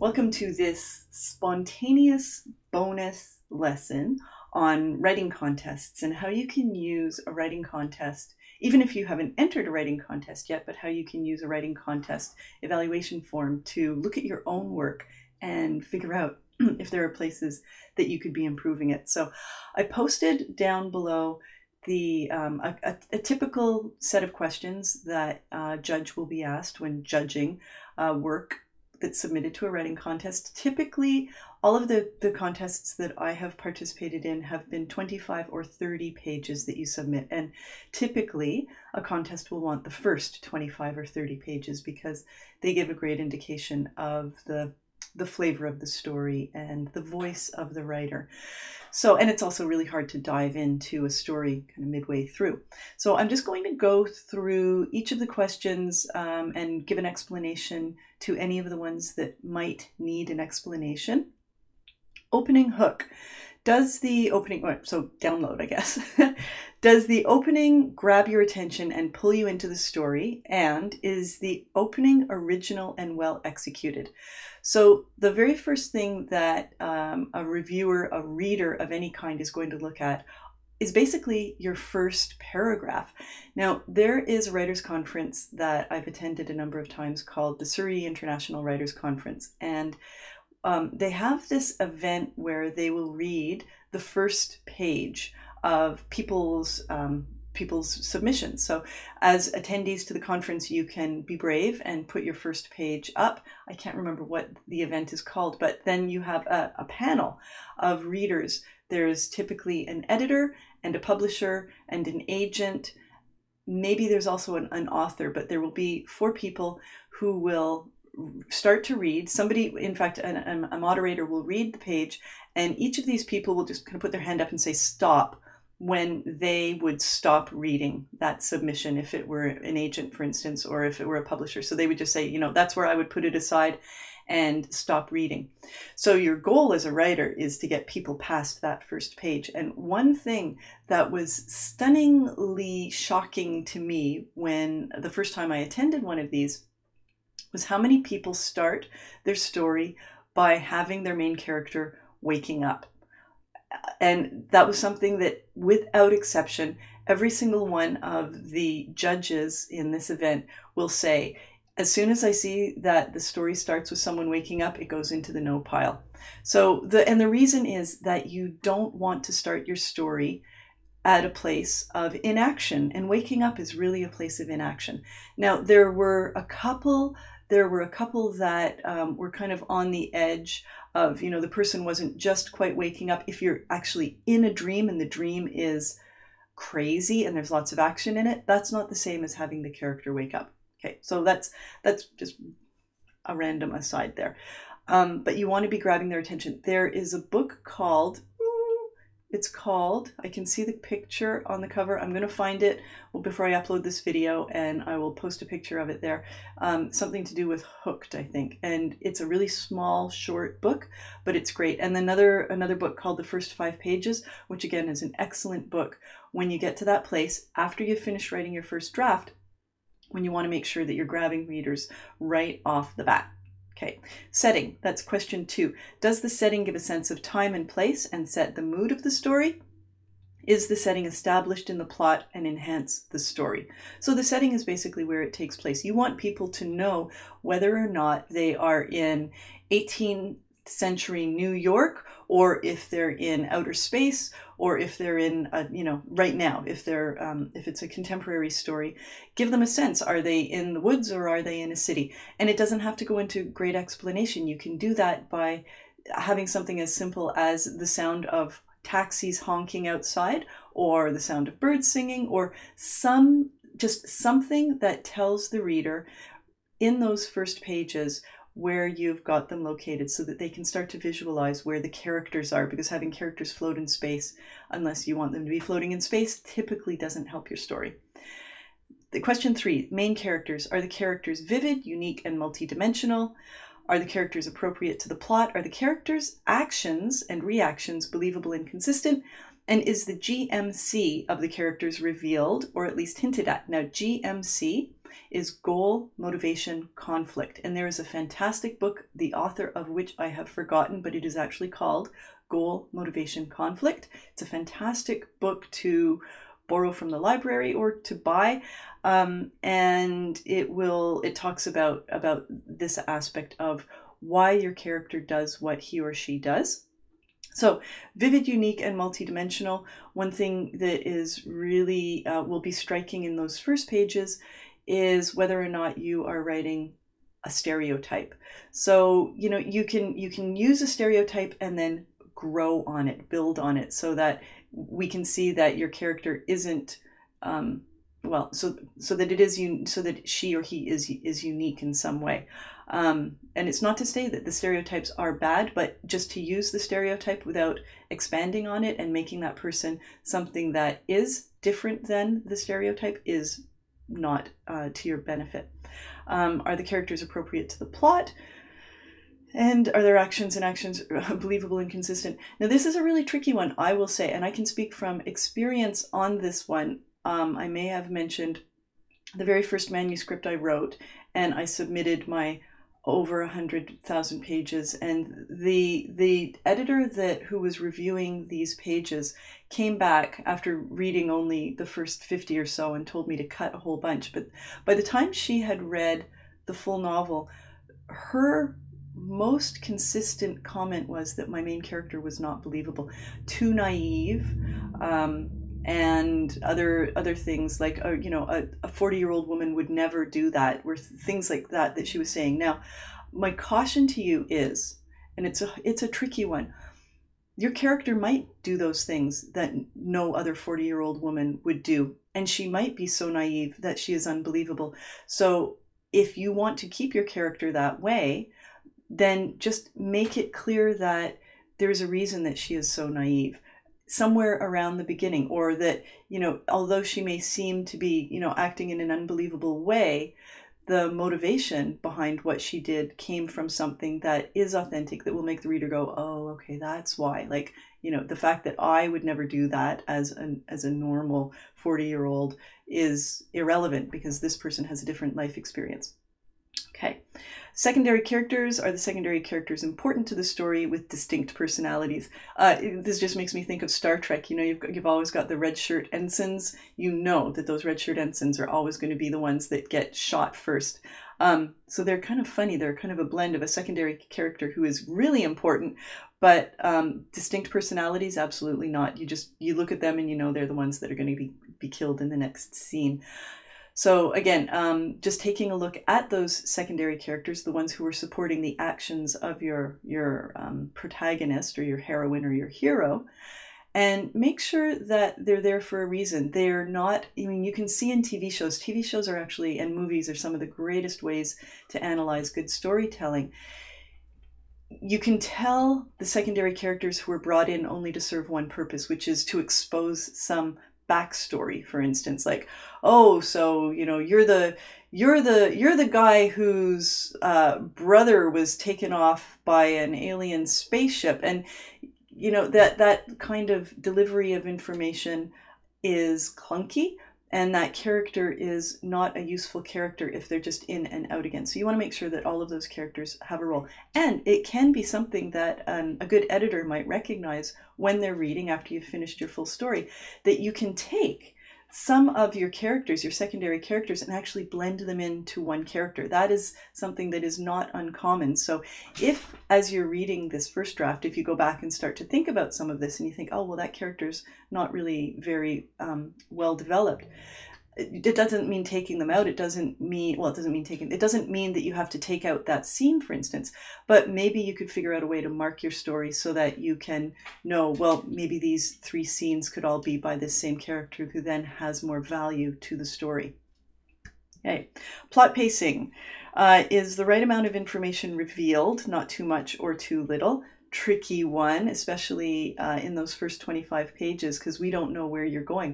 Welcome to this spontaneous bonus lesson on writing contests and how you can use a writing contest, even if you haven't entered a writing contest yet, but how you can use a writing contest evaluation form to look at your own work and figure out if there are places that you could be improving it. So I posted down below a typical set of questions that a judge will be asked when judging work that's submitted to a writing contest. Typically, all of the contests that I have participated in have been 25 or 30 pages that you submit. And typically, a contest will want the first 25 or 30 pages because they give a great indication of the flavor of the story and the voice of the writer. So, and it's also really hard to dive into a story kind of midway through. So I'm just going to go through each of the questions and give an explanation to any of the ones that might need an explanation. Opening hook. Does the opening, so download, I guess. Does the opening grab your attention and pull you into the story? And is the opening original and well executed? So the very first thing that a reviewer, a reader of any kind is going to look at is basically your first paragraph. Now, there is a writers' conference that I've attended a number of times called the Surrey International Writers' Conference. And they have this event where they will read the first page of people's submissions. So as attendees to the conference, you can be brave and put your first page up. I can't remember what the event is called, but then you have a panel of readers. There's typically an editor and a publisher and an agent. Maybe there's also an author, but there will be 4 people who will start to read. Somebody, in fact, a moderator will read the page, and each of these people will just kind of put their hand up and say stop when they would stop reading that submission, if it were an agent, for instance, or if it were a publisher. So they would just say, that's where I would put it aside and stop reading. So your goal as a writer is to get people past that first page. And one thing that was stunningly shocking to me when the first time I attended one of these was how many people start their story by having their main character waking up. And that was something that, without exception, every single one of the judges in this event will say, as soon as I see that the story starts with someone waking up, it goes into the no pile. So the reason is that you don't want to start your story at a place of inaction, and waking up is really a place of inaction. Now, there were a couple that were kind of on the edge of, the person wasn't just quite waking up. If you're actually in a dream and the dream is crazy and there's lots of action in it, that's not the same as having the character wake up. Okay, so that's just a random aside there. But you want to be grabbing their attention. There is a book called, I can see the picture on the cover. I'm going to find it before I upload this video, and I will post a picture of it there. Something to do with Hooked, I think. And it's a really small, short book, but it's great. And another book called The First 5 Pages, which again is an excellent book when you get to that place after you've finished writing your first draft, when you want to make sure that you're grabbing readers right off the bat. Okay, setting, that's question 2. Does the setting give a sense of time and place and set the mood of the story? Is the setting established in the plot and enhance the story? So the setting is basically where it takes place. You want people to know whether or not they are in 18th century New York, or if they're in outer space, or if they're in right now, if it's a contemporary story. Give them a sense. Are they in the woods or are they in a city? And it doesn't have to go into great explanation. You can do that by having something as simple as the sound of taxis honking outside, or the sound of birds singing, or just something that tells the reader in those first pages where you've got them located, so that they can start to visualize where the characters are, because having characters float in space, unless you want them to be floating in space, typically doesn't help your story. The question 3, main characters. Are the characters vivid, unique, and multidimensional? Are the characters appropriate to the plot? Are the characters' actions and reactions believable and consistent? and is the GMC of the characters revealed or at least hinted at. Now, GMC is goal, motivation, conflict. And there is a fantastic book, the author of which I have forgotten, but it is actually called Goal, Motivation, Conflict. It's a fantastic book to borrow from the library or to buy. And it talks about this aspect of why your character does what he or she does. So vivid, unique, and multidimensional. One thing that is really will be striking in those first pages is whether or not you are writing a stereotype. So, you know, you can use a stereotype and then grow on it, build on it, so that we can see that your character isn't so that she or he is unique in some way. And it's not to say that the stereotypes are bad, but just to use the stereotype without expanding on it and making that person something that is different than the stereotype is not to your benefit. Are the characters appropriate to the plot? And are their actions believable and consistent? Now, this is a really tricky one, I will say, and I can speak from experience on this one. I may have mentioned the very first manuscript I wrote, and I submitted my over 100,000 pages, and the editor who was reviewing these pages came back after reading only the first 50 or so and told me to cut a whole bunch. But by the time she had read the full novel, her most consistent comment was that my main character was not believable, too naive, and other things like, a 40-year-old woman would never do that, were things like that she was saying. Now, my caution to you is, and it's a tricky one, your character might do those things that no other 40-year-old woman would do, and she might be so naive that she is unbelievable. So if you want to keep your character that way, then just make it clear that there's a reason that she is so naive somewhere around the beginning, or that, although she may seem to be, acting in an unbelievable way, the motivation behind what she did came from something that is authentic, that will make the reader go, oh, okay, that's why. Like, the fact that I would never do that as a normal 40-year-old is irrelevant because this person has a different life experience. Okay. Secondary characters. Are the secondary characters important to the story with distinct personalities? This just makes me think of Star Trek. You've always got the red shirt ensigns. You know that those red shirt ensigns are always going to be the ones that get shot first. So they're kind of funny. They're kind of a blend of a secondary character who is really important, but distinct personalities, absolutely not. You look at them and they're the ones that are going to be killed in the next scene. So again, just taking a look at those secondary characters, the ones who are supporting the actions of your protagonist or your heroine or your hero, and make sure that they're there for a reason. They're not, you can see in TV shows are actually, and movies are some of the greatest ways to analyze good storytelling. You can tell the secondary characters who are brought in only to serve one purpose, which is to expose some backstory. For instance, like, oh, so you're the guy whose brother was taken off by an alien spaceship, and that kind of delivery of information is clunky, and that character is not a useful character if they're just in and out again. So you want to make sure that all of those characters have a role. And it can be something that a good editor might recognize when they're reading after you've finished your full story, that you can take some of your characters, your secondary characters, and actually blend them into one character. That is something that is not uncommon. So if, as you're reading this first draft, if you go back and start to think about some of this and you think, oh, well, that character's not really very well developed, it doesn't mean taking them out. It doesn't mean that you have to take out that scene, for instance, but maybe you could figure out a way to mark your story so that you can know, well, maybe these 3 scenes could all be by this same character who then has more value to the story. Okay. Plot pacing. Is the right amount of information revealed, not too much or too little? Tricky one, especially in those first 25 pages, because we don't know where you're going.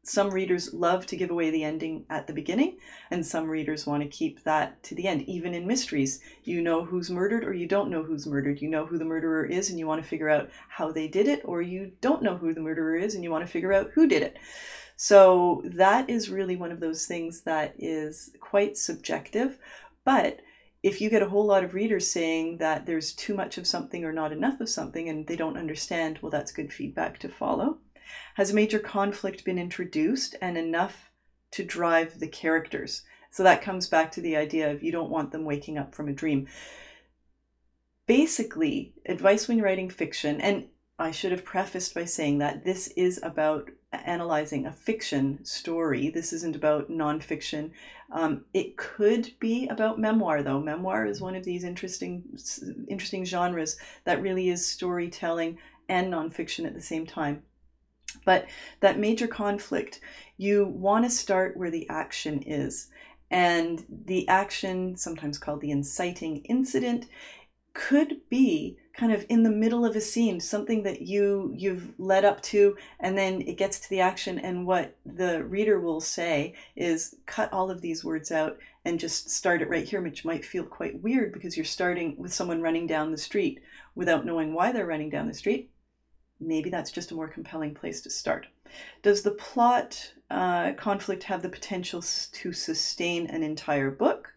Some readers love to give away the ending at the beginning, and some readers want to keep that to the end. Even in mysteries, you know who's murdered or you don't know who's murdered. You know who the murderer is and you want to figure out how they did it, or you don't know who the murderer is and you want to figure out who did it. So that is really one of those things that is quite subjective. But if you get a whole lot of readers saying that there's too much of something or not enough of something and they don't understand, well, that's good feedback to follow. Has a major conflict been introduced and enough to drive the characters? So that comes back to the idea of you don't want them waking up from a dream. Basically, advice when you're writing fiction, and I should have prefaced by saying that this is about analyzing a fiction story. This isn't about nonfiction. It could be about memoir, though. Memoir is one of these interesting genres that really is storytelling and nonfiction at the same time. But that major conflict, you want to start where the action is. And the action, sometimes called the inciting incident, could be kind of in the middle of a scene, something that you've led up to, and then it gets to the action, and what the reader will say is cut all of these words out and just start it right here, which might feel quite weird because you're starting with someone running down the street without knowing why they're running down the street. Maybe that's just a more compelling place to start. Does the plot conflict have the potential to sustain an entire book?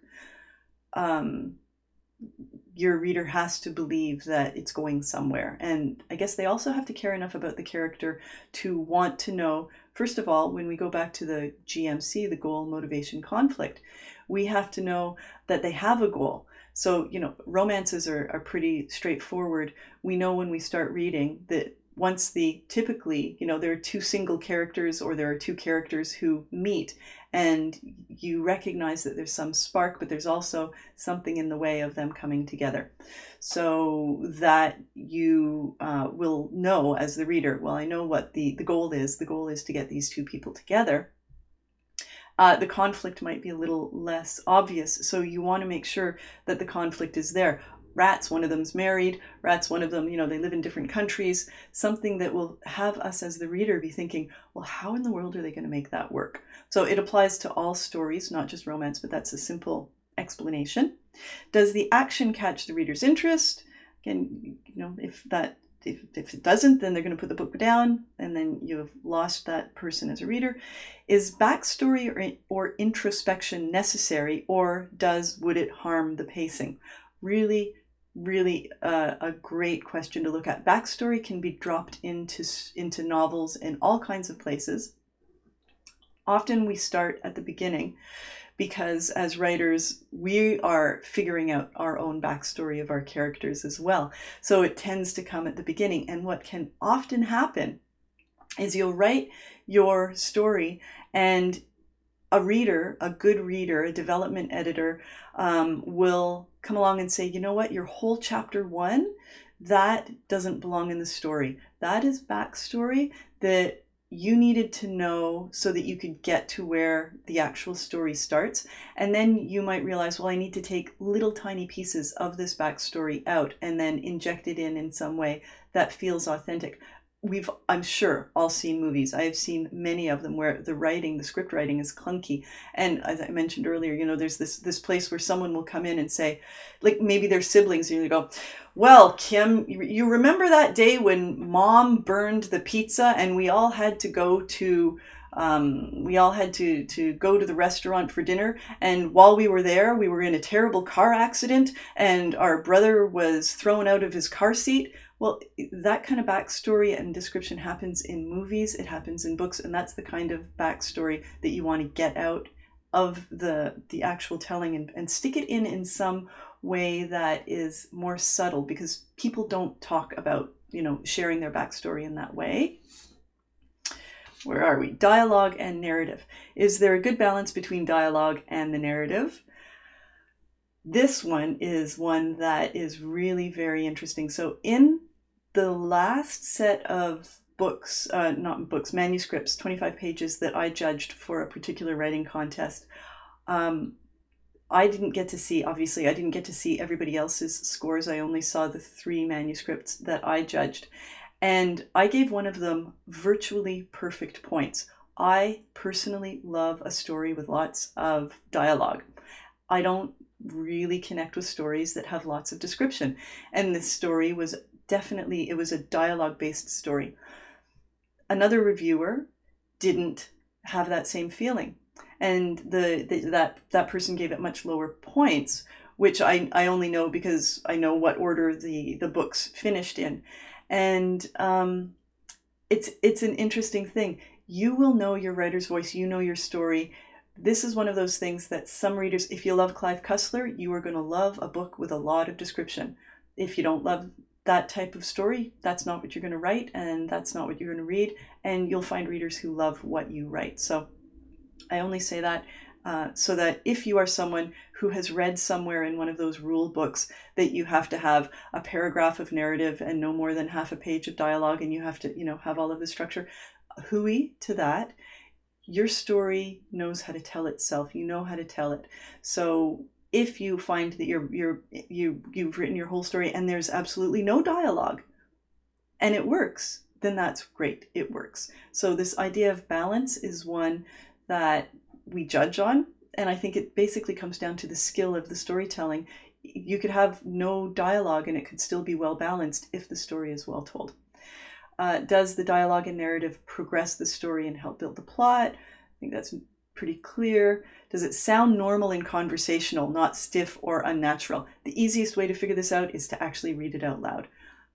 Your reader has to believe that it's going somewhere. And I guess they also have to care enough about the character to want to know, first of all, when we go back to the GMC, the goal, motivation, conflict, we have to know that they have a goal. So, romances are pretty straightforward. We know when we start reading that once typically, there are two single characters or there are two characters who meet and you recognize that there's some spark, but there's also something in the way of them coming together. So that you will know as the reader, well, I know what the goal is. The goal is to get these two people together. The conflict might be a little less obvious. So you want to make sure that the conflict is there. Rats, one of them's married. Rats, one of them, they live in different countries. Something that will have us as the reader be thinking, well, how in the world are they going to make that work? So it applies to all stories, not just romance, but that's a simple explanation. Does the action catch the reader's interest? Again, if it doesn't, then they're going to put the book down and then you've lost that person as a reader. Is backstory or introspection necessary, or would it harm the pacing? Really a great question to look at. Backstory can be dropped into novels in all kinds of places. Often we start at the beginning because as writers, we are figuring out our own backstory of our characters as well. So it tends to come at the beginning. And what can often happen is you'll write your story and a reader, a good reader, a development editor will come along and say, you know what, your whole chapter 1, that doesn't belong in the story. That is backstory that you needed to know so that you could get to where the actual story starts. And then you might realize, well, I need to take little tiny pieces of this backstory out and then inject it in some way that feels authentic. I'm sure, all seen movies. I have seen many of them where the script writing is clunky. And as I mentioned earlier, there's this place where someone will come in and say, like maybe they're siblings, and you go, well, Kim, you remember that day when Mom burned the pizza and we all had to go to go to the restaurant for dinner, and while we were there, we were in a terrible car accident and our brother was thrown out of his car seat. Well, that kind of backstory and description happens in movies, it happens in books, and that's the kind of backstory that you want to get out of the actual telling and stick it in some way that is more subtle, because people don't talk about, sharing their backstory in that way. Where are we? Dialogue and narrative. Is there a good balance between dialogue and the narrative? This one is one that is really very interesting. So in the last set of manuscripts, 25 pages that I judged for a particular writing contest, I didn't get to see everybody else's scores. I only saw the 3 manuscripts that I judged. And I gave one of them virtually perfect points. I personally love a story with lots of dialogue. I don't really connect with stories that have lots of description. And this story was definitely, it was a dialogue based story. Another reviewer didn't have that same feeling. And that person gave it much lower points, which I only know because I know what order the books finished in. And it's an interesting thing. You will know your writer's voice, you know your story. This is one of those things that some readers, if you love Clive Cussler, you are going to love a book with a lot of description. If you don't love that type of story, that's not what you're going to write, and that's not what you're going to read, and you'll find readers who love what you write. So I only say that so that if you are someone who has read somewhere in one of those rule books that you have to have a paragraph of narrative and no more than half a page of dialogue, and you have to, have all of the structure, hooey to that. Your story knows how to tell itself. You know how to tell it. So if you find that you've written your whole story and there's absolutely no dialogue and it works, then that's great. It works. So this idea of balance is one that we judge on. And I think it basically comes down to the skill of the storytelling. You could have no dialogue and it could still be well balanced if the story is well told. Does the dialogue and narrative progress the story and help build the plot? I think that's pretty clear. Does it sound normal and conversational, not stiff or unnatural? The easiest way to figure this out is to actually read it out loud.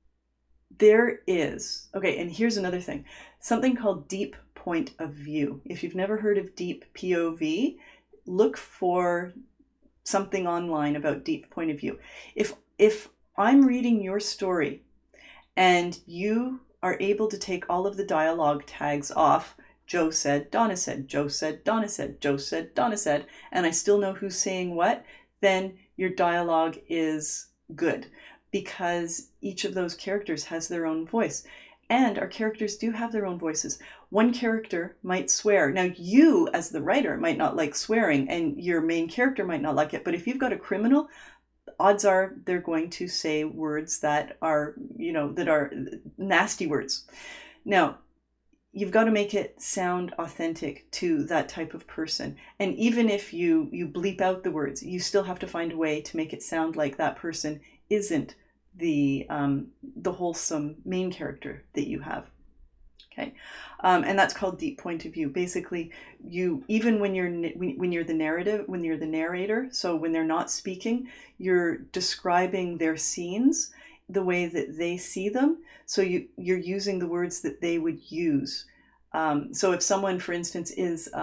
There is, okay, and here's another thing, something called deep point of view. If you've never heard of deep POV, look for something online about deep point of view. If I'm reading your story and you are able to take all of the dialogue tags off, Joe said, Donna said, Joe said, Donna said, Joe said, Donna said, and I still know who's saying what, then your dialogue is good because each of those characters has their own voice. And our characters do have their own voices. One character might swear. Now, you as the writer might not like swearing and your main character might not like it, but if you've got a criminal, odds are they're going to say words that are, that are nasty words. Now, you've got to make it sound authentic to that type of person. And even if you bleep out the words, you still have to find a way to make it sound like that person isn't the wholesome main character that you have. Okay, and that's called deep point of view. Basically, even when you're the narrator, so when they're not speaking, you're describing their scenes the way that they see them. So you're using the words that they would use. So if someone, for instance,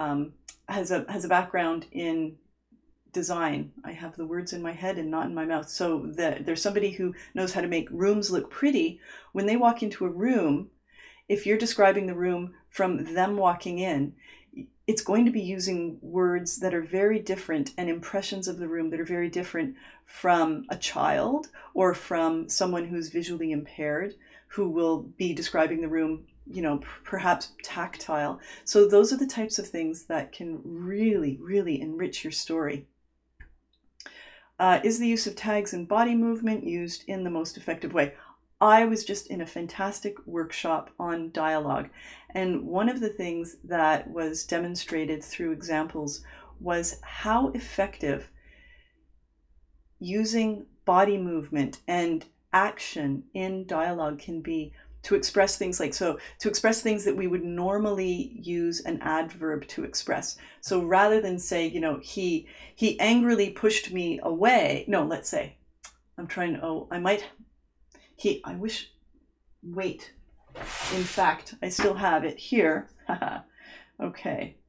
has a background in design, I have the words in my head and not in my mouth. So there's somebody who knows how to make rooms look pretty. When they walk into a room, if you're describing the room from them walking in, it's going to be using words that are very different and impressions of the room that are very different from a child or from someone who's visually impaired who will be describing the room, perhaps tactile. So those are the types of things that can really, really enrich your story. Is the use of tags and body movement used in the most effective way? I was just in a fantastic workshop on dialogue, and one of the things that was demonstrated through examples was how effective using body movement and action in dialogue can be to express things to express things that we would normally use an adverb to express. So rather than say, he angrily pushed me away. No, let's say, wait, in fact, I still have it here. Okay.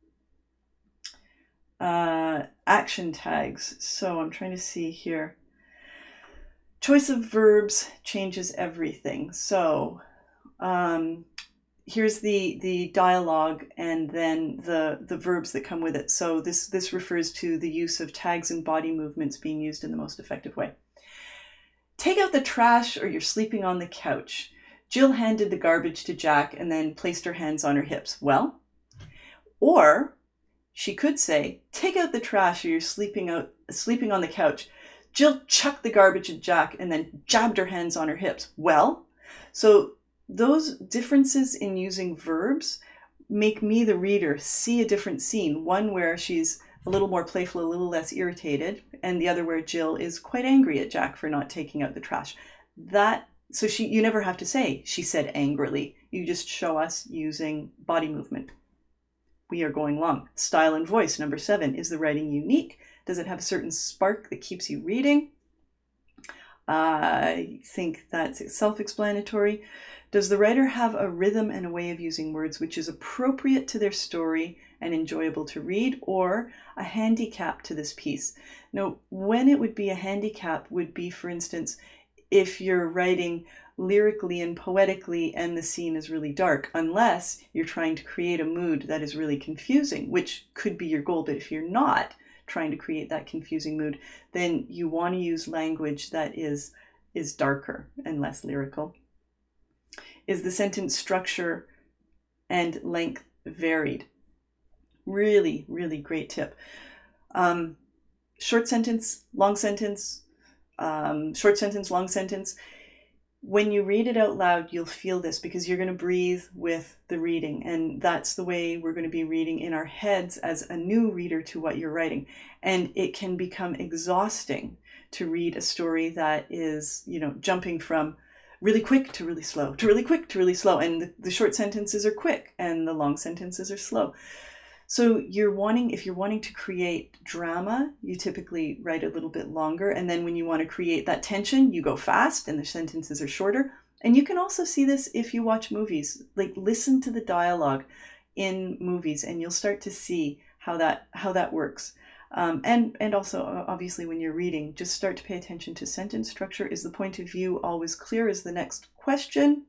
Action tags. So I'm trying to see here. Choice of verbs changes everything. So here's the dialogue and then the verbs that come with it. So this refers to the use of tags and body movements being used in the most effective way. Take out the trash or you're sleeping on the couch. Jill handed the garbage to Jack and then placed her hands on her hips. Well, or she could say, take out the trash or you're sleeping on the couch. Jill chucked the garbage at Jack and then jabbed her hands on her hips. Well, so those differences in using verbs make me, the reader, see a different scene. One where she's a little more playful, a little less irritated, and the other where Jill is quite angry at Jack for not taking out the trash. So you never have to say, she said angrily. You just show us using body movement. We are going long. Style and voice, number 7. Is the writing unique? Does it have a certain spark that keeps you reading? I think that's self-explanatory. Does the writer have a rhythm and a way of using words which is appropriate to their story and enjoyable to read, or a handicap to this piece? Now, when it would be a handicap would be, for instance, if you're writing lyrically and poetically and the scene is really dark, unless you're trying to create a mood that is really confusing, which could be your goal. But if you're not trying to create that confusing mood, then you want to use language that is darker and less lyrical. Is the sentence structure and length varied? Really, really great tip. Short sentence, long sentence, short sentence, long sentence. When you read it out loud, you'll feel this because you're going to breathe with the reading. And that's the way we're going to be reading in our heads as a new reader to what you're writing. And it can become exhausting to read a story that is, jumping from really quick to really slow, to really quick to really slow. And the short sentences are quick and the long sentences are slow. So if you're wanting to create drama, you typically write a little bit longer. And then when you want to create that tension, you go fast and the sentences are shorter. And you can also see this if you watch movies. Like, listen to the dialogue in movies and you'll start to see how that works. And also, obviously, when you're reading, just start to pay attention to sentence structure. Is the point of view always clear is the next question.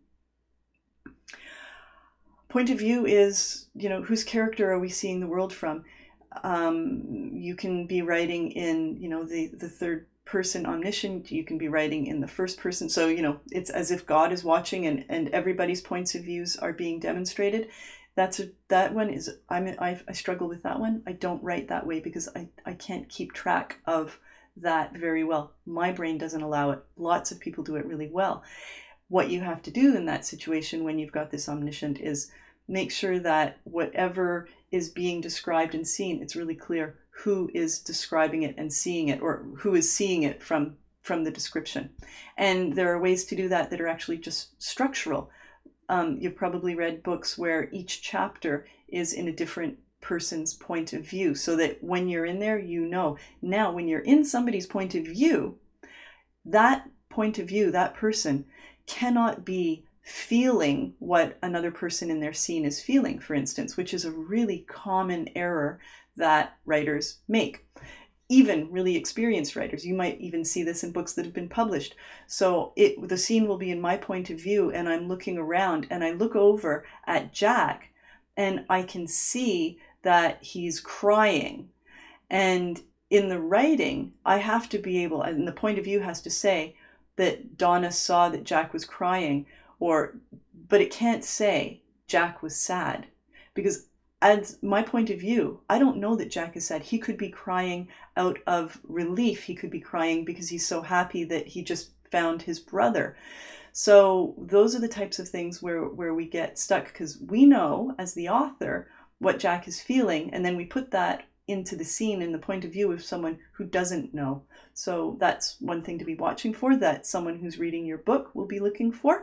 Point of view is, whose character are we seeing the world from? You can be writing in, the third person omniscient. You can be writing in the first person. So, it's as if God is watching and everybody's points of views are being demonstrated. That one is, I struggle with that one. I don't write that way because I can't keep track of that very well. My brain doesn't allow it. Lots of people do it really well. What you have to do in that situation when you've got this omniscient is make sure that whatever is being described and seen, it's really clear who is describing it and seeing it, or who is seeing it from the description. And there are ways to do that are actually just structural. You've probably read books where each chapter is in a different person's point of view, so that when you're in there, now when you're in somebody's point of view, that person cannot be feeling what another person in their scene is feeling, for instance, which is a really common error that writers make. Even really experienced writers. You might even see this in books that have been published. So the scene will be in my point of view and I'm looking around and I look over at Jack and I can see that he's crying. And in the writing, I have to be able, and the point of view has to say that Donna saw that Jack was crying, but it can't say Jack was sad, because as my point of view, I don't know that Jack is sad. He could be crying out of relief. He could be crying because he's so happy that he just found his brother. So those are the types of things where we get stuck, because we know as the author what Jack is feeling, and then we put that into the scene in the point of view of someone who doesn't know. So that's one thing to be watching for, that someone who's reading your book will be looking for.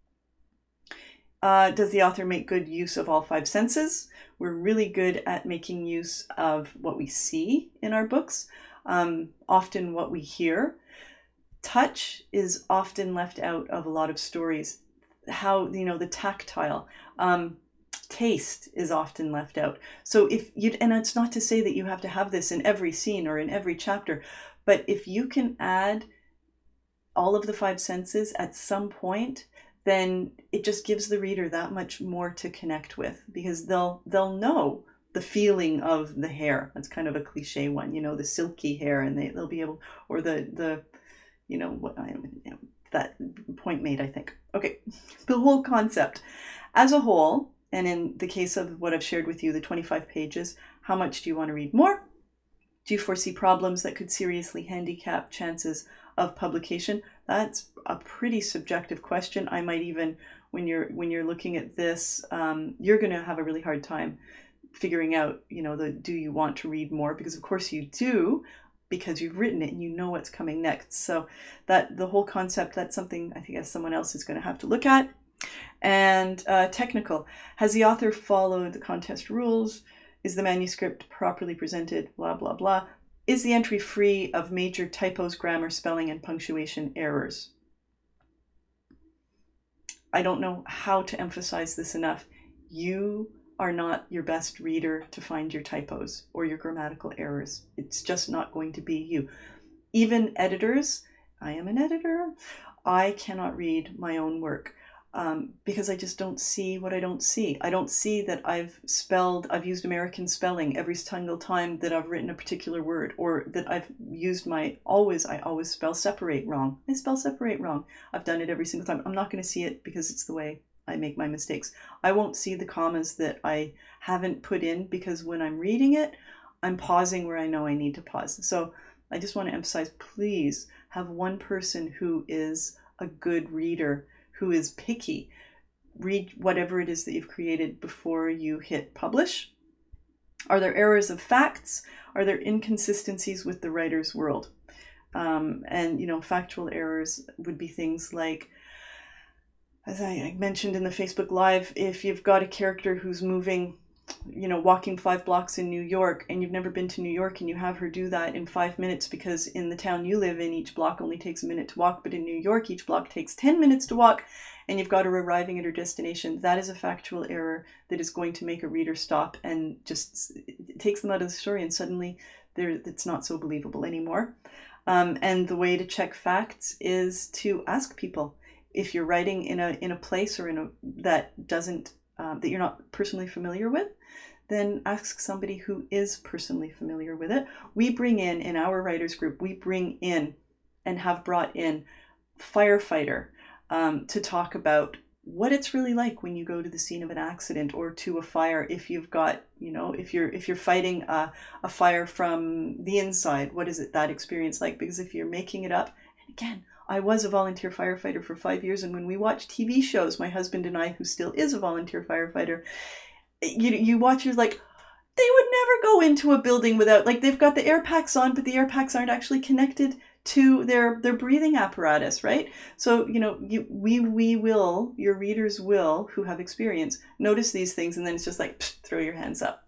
Does the author make good use of all 5 senses? We're really good at making use of what we see in our books, often what we hear. Touch is often left out of a lot of stories. How, the tactile. Taste is often left out. So and it's not to say that you have to have this in every scene or in every chapter, but if you can add all of the 5 senses at some point, then it just gives the reader that much more to connect with, because they'll know the feeling of the hair. That's kind of a cliche one, the silky hair, and they'll be able, or the that point made, I think. Okay, the whole concept as a whole, and in the case of what I've shared with you, the 25 pages, how much do you want to read more? Do you foresee problems that could seriously handicap chances of publication? That's a pretty subjective question. I might even, when you're looking at this, you're going to have a really hard time figuring out, do you want to read more? Because of course you do, because you've written it and you know what's coming next. So that the whole concept, that's something I think as someone else is going to have to look at. And technical, has the author followed the contest rules? Is the manuscript properly presented? Blah, blah, blah. Is the entry free of major typos, grammar, spelling, and punctuation errors? I don't know how to emphasize this enough. You are not your best reader to find your typos or your grammatical errors. It's just not going to be you. Even editors, I am an editor, I cannot read my own work. Because I just don't see what I don't see. I don't see that I've used American spelling every single time that I've written a particular word, or that I've used I always spell separate wrong. I spell separate wrong. I've done it every single time. I'm not going to see it because it's the way I make my mistakes. I won't see the commas that I haven't put in, because when I'm reading it, I'm pausing where I know I need to pause. So I just want to emphasize, please have one person who is a good reader, who is picky. Read whatever it is that you've created before you hit publish. Are there errors of facts? Are there inconsistencies with the writer's world? And factual errors would be things like, as I mentioned in the Facebook Live, if you've got a character who's moving, walking 5 blocks in New York, and you've never been to New York, and you have her do that in 5 minutes, because in the town you live in, each block only takes a minute to walk, but in New York, each block takes 10 minutes to walk, and you've got her arriving at her destination. That is a factual error that is going to make a reader stop, and just it takes them out of the story, and suddenly it's not so believable anymore. And the way to check facts is to ask people. If you're writing in a place or that you're not personally familiar with, then ask somebody who is personally familiar with it. We bring in our writers group, and have brought in firefighter to talk about what it's really like when you go to the scene of an accident or to a fire. If you've got, if you're fighting a fire from the inside, what is that experience like? Because if you're making it up, and again, I was a volunteer firefighter for 5 years, and when we watch TV shows, my husband and I, who still is a volunteer firefighter, you watch, you're like, they would never go into a building without, they've got the air packs on, but the air packs aren't actually connected to their breathing apparatus, right? So, your readers will, who have experience, notice these things, and then it's just like, throw your hands up,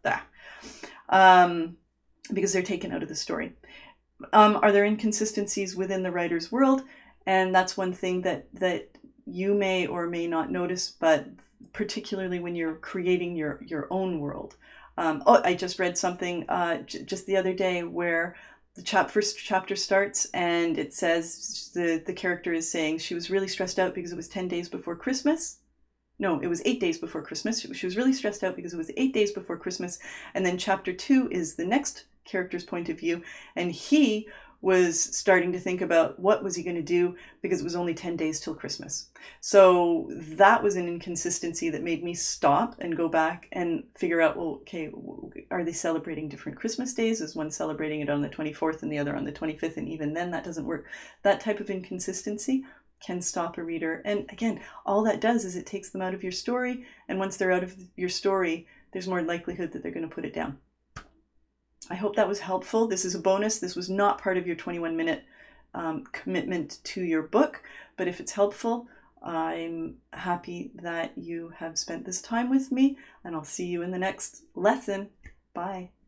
because they're taken out of the story. Are there inconsistencies within the writer's world? And that's one thing that you may or may not notice, but particularly when you're creating your own world. I just read something just the other day where the first chapter starts, and it says the character is saying she was really stressed out because it was 10 days before Christmas. No, it was 8 days before Christmas. She was really stressed out because it was 8 days before Christmas. And then chapter 2 is the next character's point of view, and he was starting to think about what was he going to do because it was only 10 days till Christmas. So that was an inconsistency that made me stop and go back and figure out, well, okay, are they celebrating different Christmas days? Is one celebrating it on the 24th and the other on the 25th? And even then, that doesn't work. That type of inconsistency can stop a reader. And again, all that does is it takes them out of your story. And once they're out of your story, there's more likelihood that they're going to put it down. I hope that was helpful. This is a bonus. This was not part of your 21-minute commitment to your book, but if it's helpful, I'm happy that you have spent this time with me, and I'll see you in the next lesson. Bye.